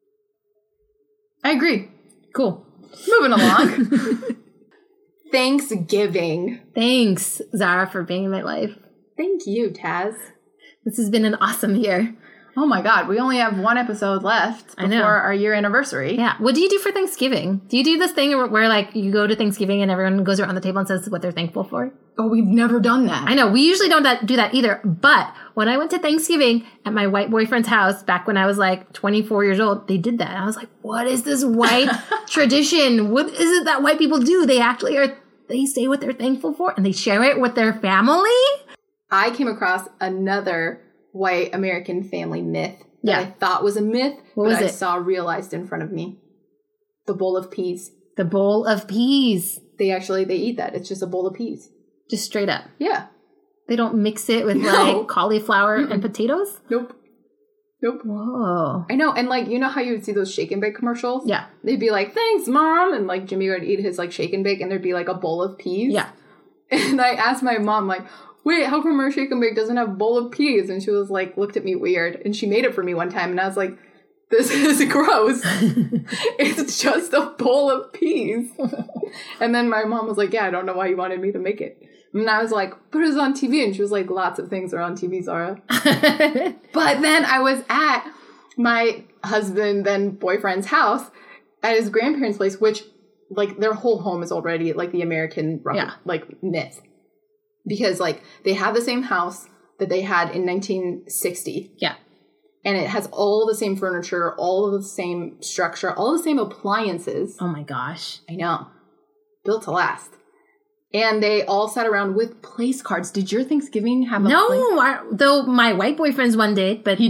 I agree. Cool. Moving along. Thanksgiving. Thanks, Zara, for being in my life. Thank you, Taz. This has been an awesome year. Oh my God, we only have one episode left I before know. our year anniversary. Yeah. What do you do for Thanksgiving? Do you do this thing where, where, like, you go to Thanksgiving and everyone goes around the table and says what they're thankful for? Oh, we've never done that. I know. We usually don't that, do that either. But when I went to Thanksgiving at my white boyfriend's house back when I was, like, twenty-four years old, they did that. And I was like, what is this white tradition? What is it that white people do? They actually are, they say what they're thankful for and they share it with their family? I came across another white American family myth that Yeah. I thought was a myth, What but was I it? saw realized in front of me. The bowl of peas. The bowl of peas. They actually, they eat that. It's just a bowl of peas. Just straight up. Yeah. They don't mix it with, No. like, cauliflower and potatoes? Nope. Nope. Whoa. I know, and like, you know how you would see those shake and bake commercials? Yeah. They'd be like, thanks, Mom! And like, Jimmy would eat his like shake and bake, and there'd be like a bowl of peas. Yeah. And I asked my mom, like, wait, how come our shake and bake doesn't have a bowl of peas? And she was like, looked at me weird. And she made it for me one time, and I was like, this is gross. It's just a bowl of peas. And then my mom was like, yeah, I don't know why you wanted me to make it. And I was like, but it was on T V. And she was like, lots of things are on T V, Zara. But then I was at my husband, then boyfriend's house at his grandparents' place, which, like, their whole home is already, like, the American, rep- Yeah. like, myth. Because, like, they have the same house that they had in nineteen sixty. Yeah. And it has all the same furniture, all of the same structure, all the same appliances. Oh my gosh. I know. Built to last. And they all sat around with place cards. Did your Thanksgiving have a place? No, our, though my white boyfriend's one did, but He did.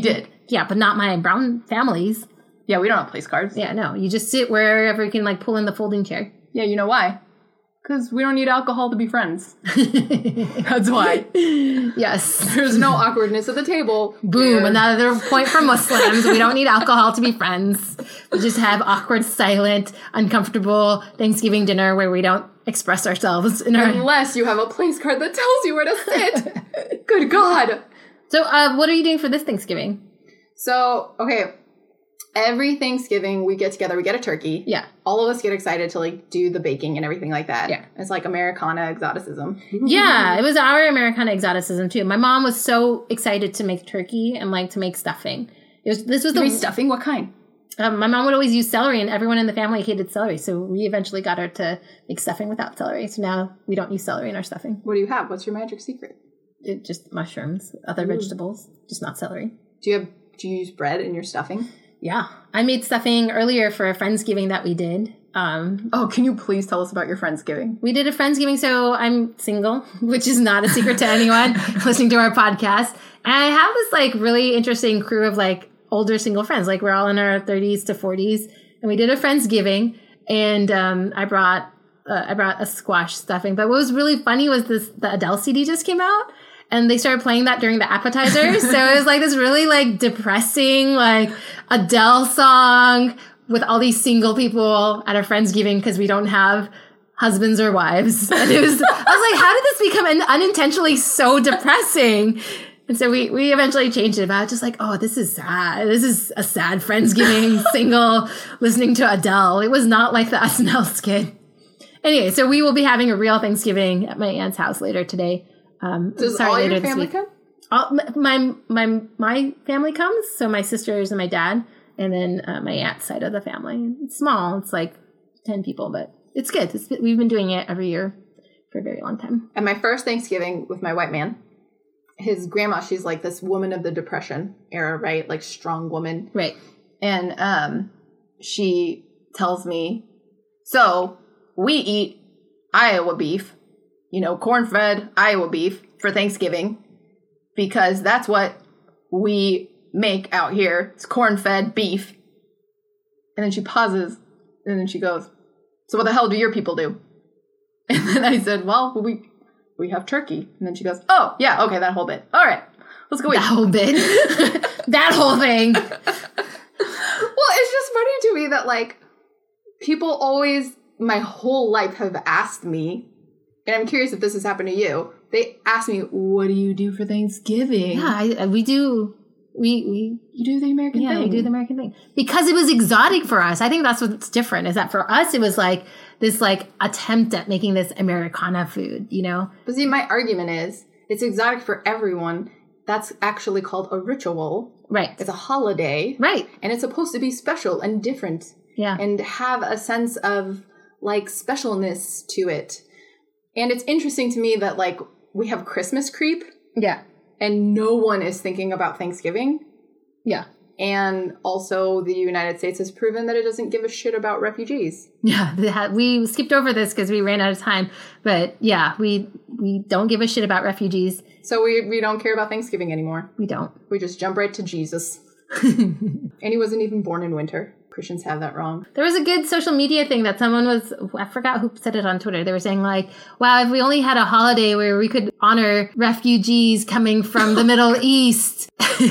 Yeah, but not my brown families. Yeah, we don't have place cards. Yeah, no. You just sit wherever you can, like, pull in the folding chair. Yeah, you know why? Because we don't need alcohol to be friends. That's why. Yes. There's no awkwardness at the table. Boom. There. Another point for Muslims. We don't need alcohol to be friends. We just have awkward, silent, uncomfortable Thanksgiving dinner where we don't express ourselves. In our... Unless you have a place card that tells you where to sit. Good God. So uh, what are you doing for this Thanksgiving? So, okay. Every Thanksgiving, we get together, we get a turkey. Yeah. All of us get excited to, like, do the baking and everything like that. Yeah. It's like Americana exoticism. Yeah, it was our Americana exoticism, too. My mom was so excited to make turkey and, like, to make stuffing. It was This was You the... made stuffing? What kind? Um, my mom would always use celery, and everyone in the family hated celery, so we eventually got her to make stuffing without celery. So now we don't use celery in our stuffing. What do you have? What's your magic secret? It, just mushrooms, other Ooh. vegetables, just not celery. Do you have? Do you use bread in your stuffing? Yeah. I made stuffing earlier for a Friendsgiving that we did. Um, oh, can you please tell us about your Friendsgiving? We did a Friendsgiving, so I'm single, which is not a secret to anyone listening to our podcast. And I have this, like, really interesting crew of, like, older single friends. Like, we're all in our thirties to forties. And we did a Friendsgiving, and um, I brought uh, I brought a squash stuffing. But what was really funny was this the Adele C D just came out. And they started playing that during the appetizers. So it was like this really like depressing, like Adele song with all these single people at our Friendsgiving because we don't have husbands or wives. And it was, I was like, how did this become un- unintentionally so depressing? And so we, we eventually changed it. But I was just like, oh, this is sad. This is a sad Friendsgiving single listening to Adele. It was not like the S N L skit. Anyway, so we will be having a real Thanksgiving at my aunt's house later today. Um, Does sorry, all later your this family week. come? All, my my my family comes, so my sisters and my dad, and then uh, my aunt's side of the family. It's small. It's like ten people, but it's good. It's, we've been doing it every year for a very long time. At my first Thanksgiving with my white man, his grandma, she's like this woman of the Depression era, right? Like strong woman. Right. And um, she tells me, so we eat Iowa beef, you know, corn-fed Iowa beef for Thanksgiving because that's what we make out here. It's corn-fed beef. And then she pauses and then she goes, so what the hell do your people do? And then I said, well, we we have turkey. And then she goes, oh, yeah, okay, that whole bit. All right, let's go eat. That whole bit. That whole thing. Well, it's just funny to me that, like, people always, my whole life have asked me, and I'm curious if this has happened to you. They ask me, what do you do for Thanksgiving? Yeah, I, we do. We, we You do the American yeah, thing. we do the American thing. Because it was exotic for us. I think that's what's different, is that for us, it was like this like attempt at making this Americana food, you know? But see, my argument is, it's exotic for everyone. That's actually called a ritual. Right. It's a holiday. Right. And it's supposed to be special and different. Yeah. And have a sense of, like, specialness to it. And it's interesting to me that, like, we have Christmas creep. Yeah. And no one is thinking about Thanksgiving. Yeah. And also the United States has proven that it doesn't give a shit about refugees. Yeah. That, we skipped over this because we ran out of time. But yeah, we we don't give a shit about refugees. So we, we don't care about Thanksgiving anymore. We don't. We just jump right to Jesus. And he wasn't even born in winter. Christians have that wrong. There was a good social media thing that someone was, I forgot who said it on Twitter. They were saying like, wow, if we only had a holiday where we could honor refugees coming from the Middle East.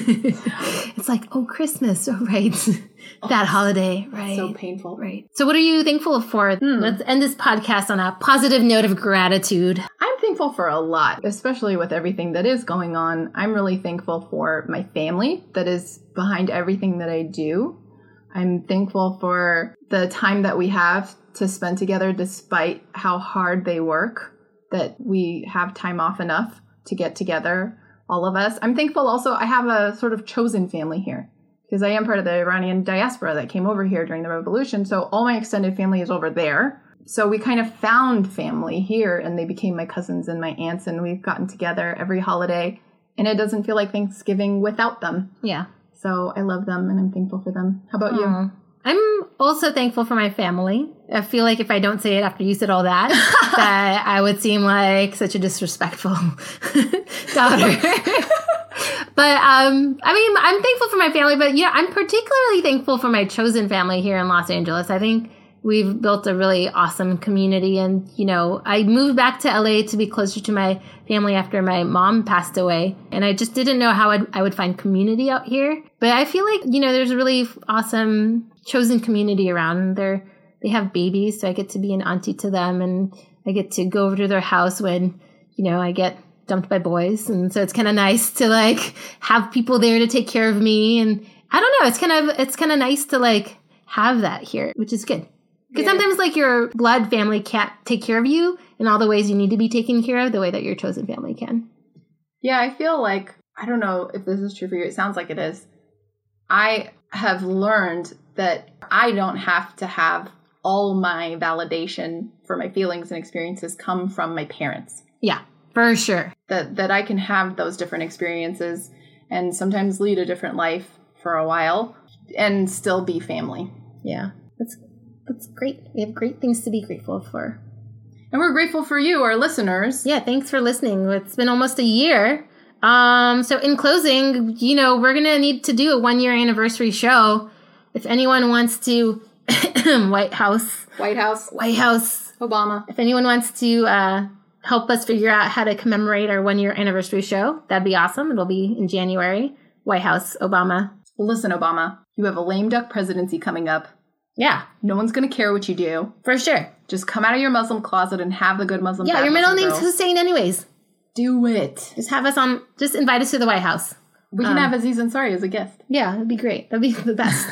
It's like, oh, Christmas. Oh, right. That holiday. Right. So painful. Right. So what are you thankful for? Hmm. Let's end this podcast on a positive note of gratitude. I'm thankful for a lot, especially with everything that is going on. I'm really thankful for my family that is behind everything that I do. I'm thankful for the time that we have to spend together despite how hard they work, that we have time off enough to get together, all of us. I'm thankful also I have a sort of chosen family here because I am part of the Iranian diaspora that came over here during the revolution. So all my extended family is over there. So we kind of found family here and they became my cousins and my aunts and we've gotten together every holiday and it doesn't feel like Thanksgiving without them. Yeah. So I love them and I'm thankful for them. How about Aww. you? I'm also thankful for my family. I feel like if I don't say it after you said all that, that I would seem like such a disrespectful daughter. But, um, I mean, I'm thankful for my family, but, yeah, I'm particularly thankful for my chosen family here in Los Angeles. I think we've built a really awesome community. And, you know, I moved back to L A to be closer to my family after my mom passed away. And I just didn't know how I'd, I would find community out here. But I feel like, you know, there's a really awesome chosen community around. They're, they have babies, so I get to be an auntie to them. And I get to go over to their house when, you know, I get dumped by boys. And so it's kind of nice to, like, have people there to take care of me. And I don't know, it's kind of, it's kind of nice to, like, have that here, which is good. Because yeah. sometimes, like, your blood family can't take care of you in all the ways you need to be taken care of the way that your chosen family can. Yeah, I feel like, I don't know if this is true for you. It sounds like it is. I have learned that I don't have to have all my validation for my feelings and experiences come from my parents. Yeah, for sure. That that I can have those different experiences and sometimes lead a different life for a while and still be family. Yeah, that's that's great. We have great things to be grateful for. And we're grateful for you, our listeners. Yeah, thanks for listening. It's been almost a year. Um, so in closing, you know, we're going to need to do a one-year anniversary show. If anyone wants to... White House. White House. White House. Obama. If anyone wants to uh, help us figure out how to commemorate our one-year anniversary show, that'd be awesome. It'll be in January. White House, Obama. Well, listen, Obama, you have a lame duck presidency coming up. Yeah. No one's going to care what you do. For sure. Just come out of your Muslim closet and have the good Muslim Yeah, your middle name's Hussein anyways. Do it. Just have us on, just invite us to the White House. We can um, have Aziz Ansari as a guest. Yeah, that'd be great. That'd be the best.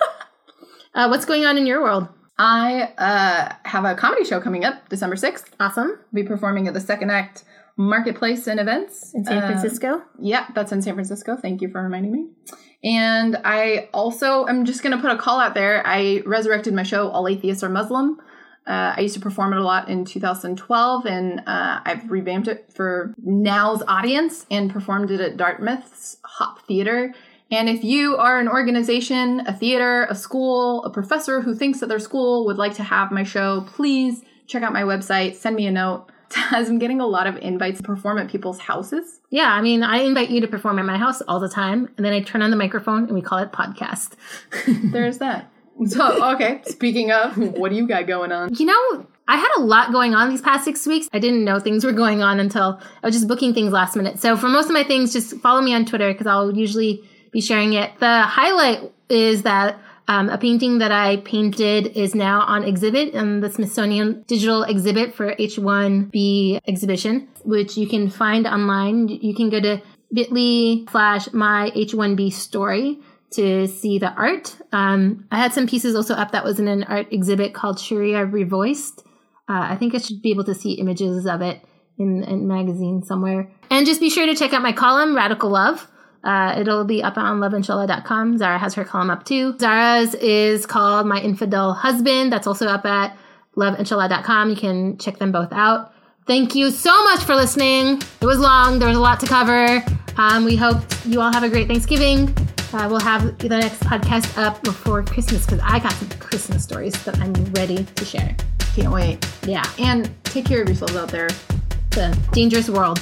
uh, what's going on in your world? I uh, have a comedy show coming up December sixth. Awesome. I'll be performing at the Second Act Marketplace and Events. In San Francisco? Uh, yeah, that's in San Francisco. Thank you for reminding me. And I also am just going to put a call out there. I resurrected my show, All Atheists Are Muslim. Uh, I used to perform it a lot in two thousand twelve, and uh, I've revamped it for now's audience and performed it at Dartmouth's Hop Theater. And if you are an organization, a theater, a school, a professor who thinks that their school would like to have my show, please check out my website, send me a note. As I'm getting a lot of invites to perform at people's houses. Yeah, I mean, I invite you to perform at my house all the time, and then I turn on the microphone and we call it podcast. There's that. So, okay, speaking of, what do you got going on? You know, I had a lot going on these past six weeks. I didn't know things were going on until I was just booking things last minute. So for most of my things, just follow me on Twitter because I'll usually be sharing it. The highlight is that Um, a painting that I painted is now on exhibit in the Smithsonian Digital Exhibit for H one B exhibition, which you can find online. You can go to bit.ly slash my H one B story to see the art. Um, I had some pieces also up that was in an art exhibit called Sharia Revoiced. Uh, I think I should be able to see images of it in, in a magazine somewhere. And just be sure to check out my column, Radical Love. Uh, it'll be up on love inshallah dot com. Zara has her column up too. Zara's is called My Infidel Husband. That's also up at love inshallah dot com. You can check them both out. Thank you so much for listening. It was long. There was a lot to cover. Um, we hope you all have a great Thanksgiving. Uh, we'll have the next podcast up before Christmas because I got some Christmas stories that I'm ready to share. Can't wait. Yeah. And take care of yourselves out there. The dangerous world.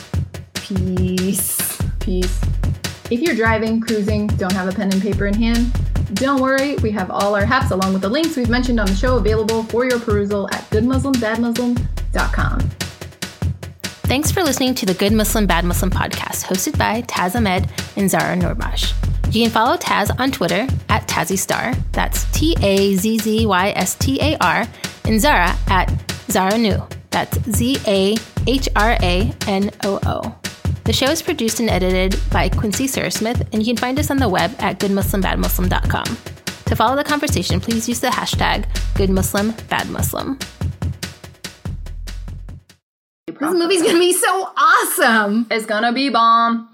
Peace. Peace. If you're driving, cruising, don't have a pen and paper in hand, don't worry. We have all our apps along with the links we've mentioned on the show available for your perusal at good muslim bad muslim dot com. Thanks for listening to the Good Muslim Bad Muslim podcast, hosted by Taz Ahmed and Zara Noorbash. You can follow Taz on Twitter at TazzyStar, that's T A Z Z Y S T A R, and Zara at Zara Nu, that's Z A H R A N O O. The show is produced and edited by Quincy Surasmith, and you can find us on the web at good muslim bad muslim dot com. To follow the conversation, please use the hashtag GoodMuslimBadMuslim. This movie's gonna be so awesome! It's gonna be bomb.